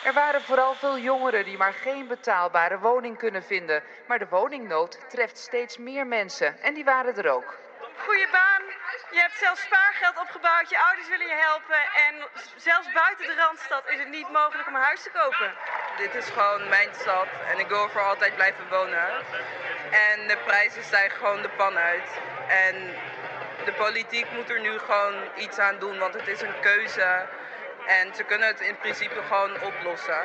Er waren vooral veel jongeren die maar geen betaalbare woning kunnen vinden. Maar de woningnood treft steeds meer mensen en die waren er ook. Goeie baan, je hebt zelfs spaargeld opgebouwd, je ouders willen je helpen en zelfs buiten de Randstad is het niet mogelijk om een huis te kopen. Dit is gewoon mijn stad en ik wil er voor altijd blijven wonen. En de prijzen stijgen gewoon de pan uit. En de politiek moet er nu gewoon iets aan doen, want het is een keuze. En ze kunnen het in principe gewoon oplossen.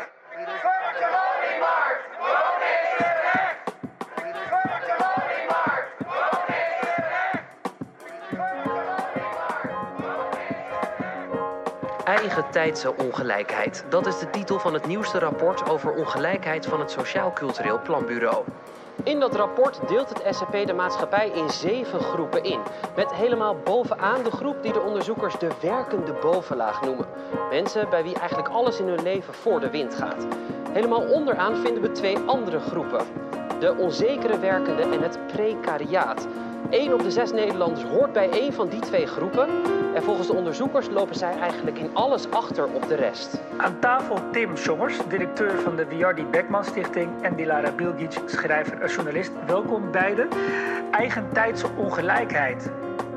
Eigentijdse ongelijkheid. Dat is de titel van het nieuwste rapport over ongelijkheid van het Sociaal Cultureel Planbureau. In dat rapport deelt het SCP de maatschappij in 7 groepen in. Met helemaal bovenaan de groep die de onderzoekers de werkende bovenlaag noemen. Mensen bij wie eigenlijk alles in hun leven voor de wind gaat. Helemaal onderaan vinden we 2 andere groepen. De onzekere werkende en het precariaat. 1 op de 6 Nederlanders hoort bij 1 van die 2 groepen. En volgens de onderzoekers lopen zij eigenlijk in alles achter op de rest. Aan tafel Tim Sjommers, directeur van de Wiardi Beckman Stichting, en Dilara Bilgic, schrijver en journalist. Welkom beiden. Eigentijdse ongelijkheid.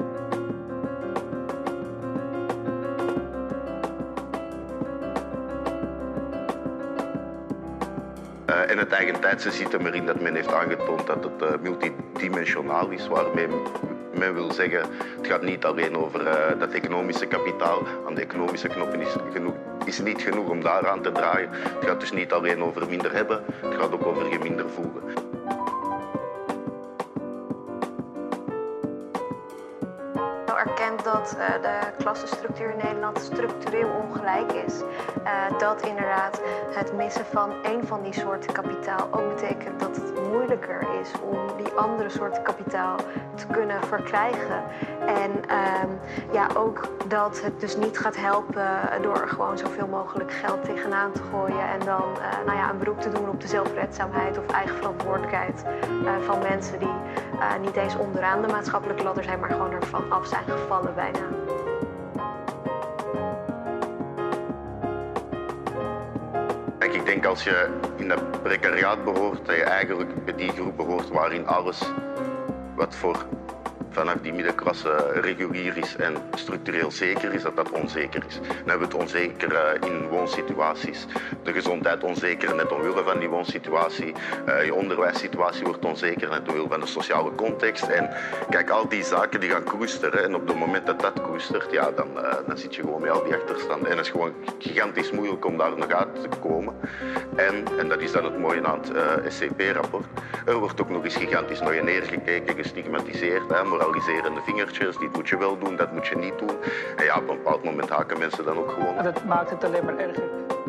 En het eigentijdse zit er maar in dat men heeft aangetoond dat het multidimensionaal is, waarmee men wil zeggen, het gaat niet alleen over dat economische kapitaal. Aan de economische knoppen is niet genoeg om daaraan te draaien. Het gaat dus niet alleen over minder hebben, het gaat ook over je minder voelen. Erkent dat de klassenstructuur in Nederland structureel ongelijk is. Dat inderdaad het missen van één van die soorten kapitaal ook betekent dat het moeilijker is om die andere soorten kapitaal te kunnen verkrijgen. En ook dat het dus niet gaat helpen door er gewoon zoveel mogelijk geld tegenaan te gooien en dan een beroep te doen op de zelfredzaamheid of eigen verantwoordelijkheid van mensen die niet eens onderaan de maatschappelijke ladder zijn, maar gewoon ervan af zijn gevallen bijna. Kijk, ik denk als je in dat precariaat behoort, dat je eigenlijk bij die groep behoort waarin alles wat vanaf die middenklasse regulier is en structureel zeker is, dat onzeker is. Dan hebben we het onzeker in woonsituaties, de gezondheid onzeker net omwille van die woonsituatie, je onderwijssituatie wordt onzeker net omwille van de sociale context. En kijk, al die zaken die gaan koesteren en op het moment dat dat koestert, dan zit je gewoon met al die achterstanden. En het is gewoon gigantisch moeilijk om daar nog uit te komen. En dat is dan het mooie aan het SCP-rapport. Er wordt ook nog eens gigantisch naar je neergekeken, gestigmatiseerd, moraliserende vingertjes, dit moet je wel doen, dat moet je niet doen. En op een bepaald moment haken mensen dan ook gewoon. En dat maakt het alleen maar erger.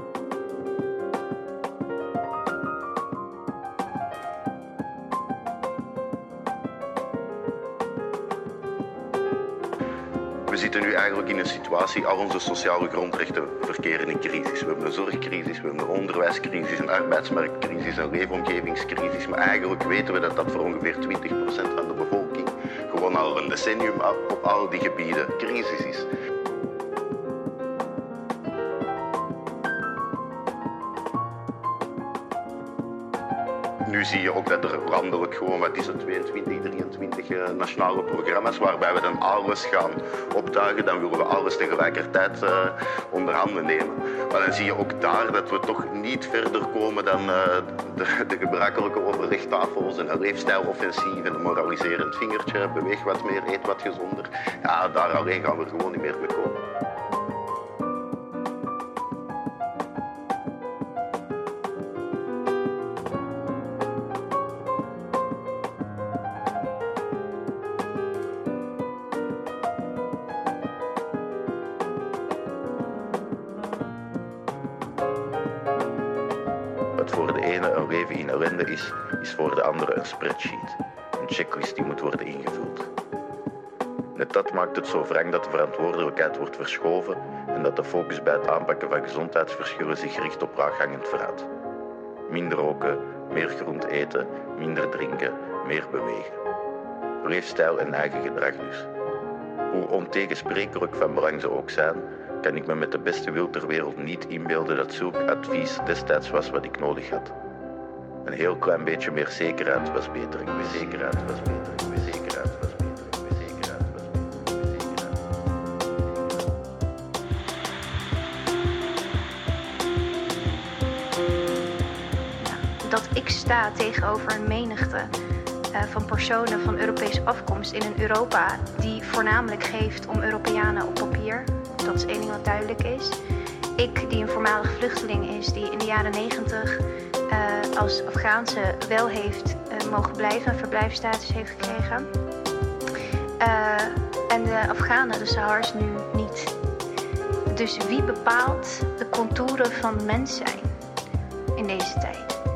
We zitten nu eigenlijk in een situatie, al onze sociale grondrechten verkeren in crisis. We hebben een zorgcrisis, we hebben een onderwijscrisis, een arbeidsmarktcrisis, een leefomgevingscrisis. Maar eigenlijk weten we dat dat voor ongeveer 20% van de bevolking gewoon al een decennium op al die gebieden crisis is. Nu zie je ook dat er landelijk gewoon, 22, 23 nationale programma's waarbij we dan alles gaan optuigen. Dan willen we alles tegelijkertijd onder handen nemen. Maar dan zie je ook daar dat we toch niet verder komen dan de gebruikelijke overlegtafels en een leefstijloffensief en een moraliserend vingertje. Beweeg wat meer, eet wat gezonder. Ja, daar alleen gaan we gewoon niet meer mee komen. Wat voor de ene een leven in ellende is voor de andere een spreadsheet. Een checklist die moet worden ingevuld. Net dat maakt het zo wrang dat de verantwoordelijkheid wordt verschoven en dat de focus bij het aanpakken van gezondheidsverschillen zich richt op laaghangend fruit. Minder roken, meer groente eten, minder drinken, meer bewegen. Leefstijl en eigen gedrag dus. hoe ontegensprekelijk van belang ze ook zijn, kan ik me met de beste wil ter wereld niet inbeelden dat zulk advies destijds was wat ik nodig had. Een heel klein beetje meer zekerheid was beter. Zekerheid was beter. Zekerheid was beter. Zekerheid was beter. Dat ik sta tegenover een menigte van personen van Europese afkomst in een Europa die voornamelijk geeft om Europeanen op papier. Dat is één ding wat duidelijk is. Ik, die een voormalig vluchteling is, die in de jaren 90 als Afghaanse wel heeft mogen blijven, een verblijfsstatus heeft gekregen. En de Afghanen, de Sahars, nu niet. Dus wie bepaalt de contouren van mens zijn in deze tijd?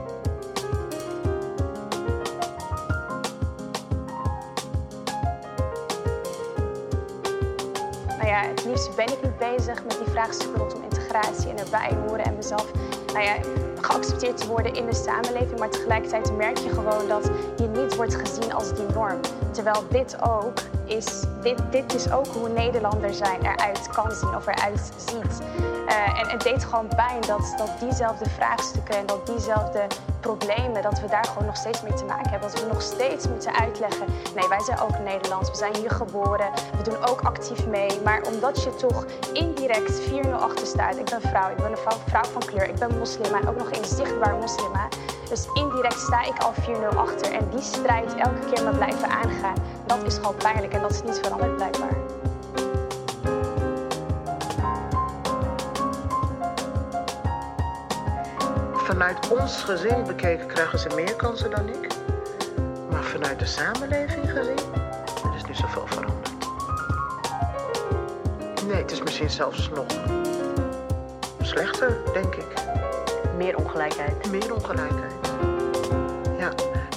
Nou ja, het liefst ben ik niet bezig met die vraagstukken rondom integratie en erbij horen en mezelf geaccepteerd te worden in de samenleving. Maar tegelijkertijd merk je gewoon dat je niet wordt gezien als die norm. Terwijl dit is ook hoe Nederlander zijn eruit kan zien of eruit ziet. En het deed gewoon pijn dat diezelfde vraagstukken en dat diezelfde problemen, dat we daar gewoon nog steeds mee te maken hebben. Dat we nog steeds moeten uitleggen, nee, wij zijn ook Nederlands, we zijn hier geboren, we doen ook actief mee. Maar omdat je toch indirect 4-0 achter staat, ik ben vrouw, ik ben een vrouw van kleur, ik ben moslima en ook nog eens zichtbaar moslima. Dus indirect sta ik al 4-0 achter en die strijd elke keer maar blijven aangaan. Dat is gewoon pijnlijk en dat is niet veranderd blijkbaar. Vanuit ons gezin bekeken krijgen ze meer kansen dan ik. Maar vanuit de samenleving gezien, er is niet zoveel veranderd. Nee, het is misschien zelfs nog slechter, denk ik. Meer ongelijkheid. Meer ongelijkheid. Ja.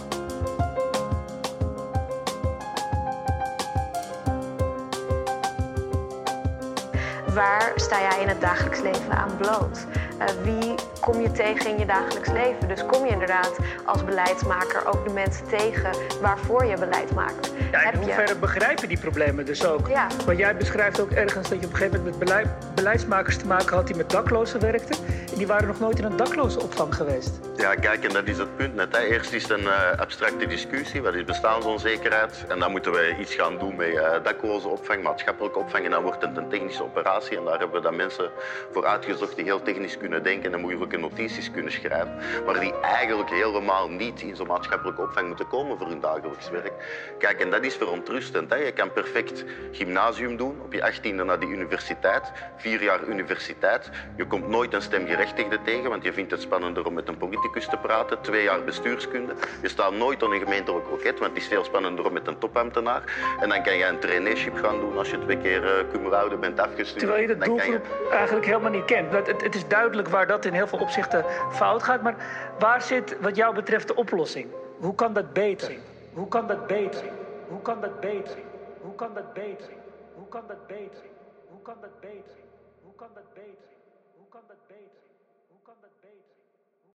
Waar sta jij in het dagelijks leven aan bloot? Wie kom je tegen in je dagelijks leven? Dus kom je inderdaad als beleidsmaker ook de mensen tegen waarvoor je beleid maakt? Ja, in hoeverre begrijpen die problemen dus ook? Ja. Want jij beschrijft ook ergens dat je op een gegeven moment met beleidsmakers te maken had die met daklozen werkten. En die waren nog nooit in een daklozenopvang geweest. Ja, kijk, en dat is het punt net. Hè. Eerst is het een abstracte discussie, wat is bestaansonzekerheid. En dan moeten we iets gaan doen met daklozenopvang, maatschappelijke opvang. En dan wordt het een technische operatie. En daar hebben we dan mensen voor uitgezocht die heel technisch kunnen denken en moeilijke notities kunnen schrijven. Maar die eigenlijk helemaal niet in zo'n maatschappelijke opvang moeten komen voor hun dagelijks werk. Kijk, en dat is verontrustend. Hè. Je kan perfect gymnasium doen, op je 18e naar die universiteit. 4 jaar universiteit. Je komt nooit een stemgerechtigde tegen, want je vindt het spannender om met een politicus te praten. 2 jaar bestuurskunde. Je staat nooit op een gemeentelijk loket, want het is veel spannender om met een topambtenaar. En dan kan je een traineeship gaan doen als je 2 keer cum laude bent afgestudeerd. Terwijl je de doelgroep eigenlijk helemaal niet kent. Het is duidelijk waar dat in heel veel opzichten fout gaat. Maar waar zit wat jou betreft de oplossing? Hoe kan dat beter? Hoe kan dat beter? Hoe kan dat beter? Hoe kan dat beter? Hoe kan dat beter? Hoe kan dat beter? Hoe kan dat beter? Hoe kan dat beter? Hoe kan dat beter?